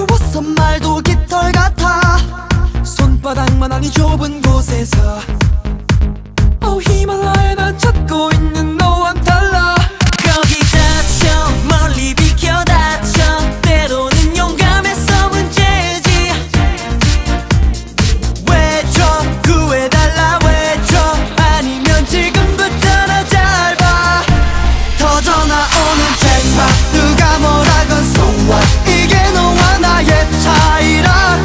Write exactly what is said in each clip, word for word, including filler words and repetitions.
가벼워서 말도 깃털 같아. 손바닥만한 이 좁은 곳에서 어 히말라야 난 찾고 있는 너와 달라. 거기 다쳐 멀리 비켜 다쳐 때로는 용감해서 문제지. 외쳐 구해달라 외쳐 아니면 지금부터 나 잘 봐. 터져나오는 잭팟 누가 뭐라건 so what 이게 너와 나의 차이라고.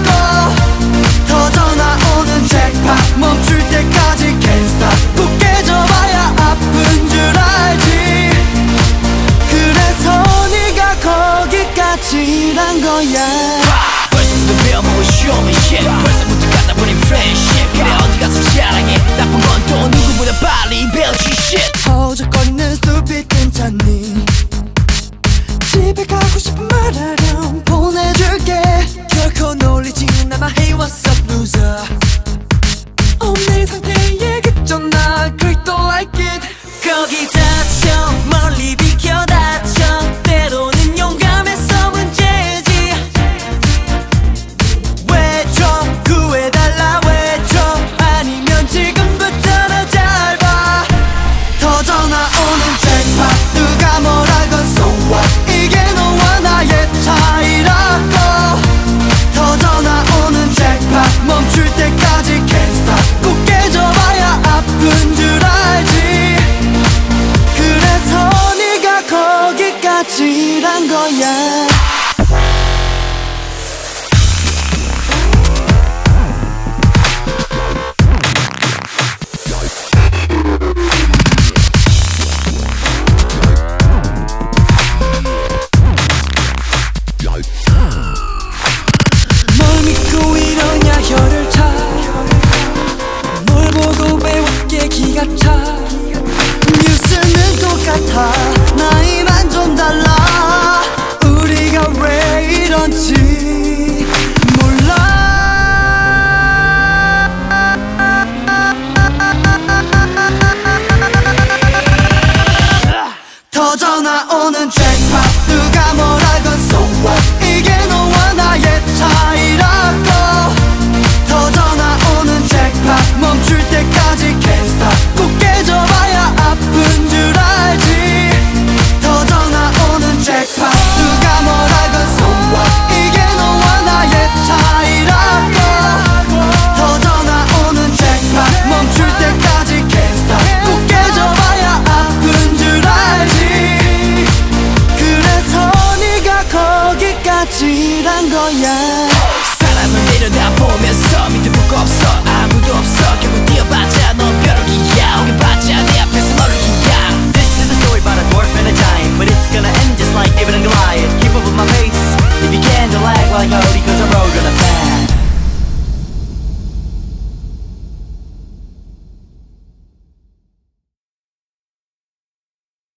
터져나오는 잭팟 멈출 때까지 can't stop. 굳게 접어야 아픈 줄 알지. 그래서 네가 거기까지란 거야. 벌써부터 배워보고 show me shit. 벌써부터 갖다 버린 friendship. 그래 어디 가서 자랑해. 나쁜 건 또 누구보다 빨리 배우지 shit. 허우적거리는 stupid 괜찮니? 집에 가고 싶은 말하렴 보내줄게. 결코 놀리지는 않아. Hey what's up loser. 오늘 상태에 그저 나 그래도 like it. 거기 다쳐 멀리 비켜 다쳐 때로는 용감해서 문제지. 외쳐 구해달라 외쳐 아니면 지금부터 나 잘 봐. 터져나오는 잭팟 누가 뭐라건 so what 이게 너와 나의 차이라고. 터져나오는 잭팟 멈출 때까지 can't stop. 굳게 접어야 아픈 줄 알지. 그래서 네가 거기까지란 거야.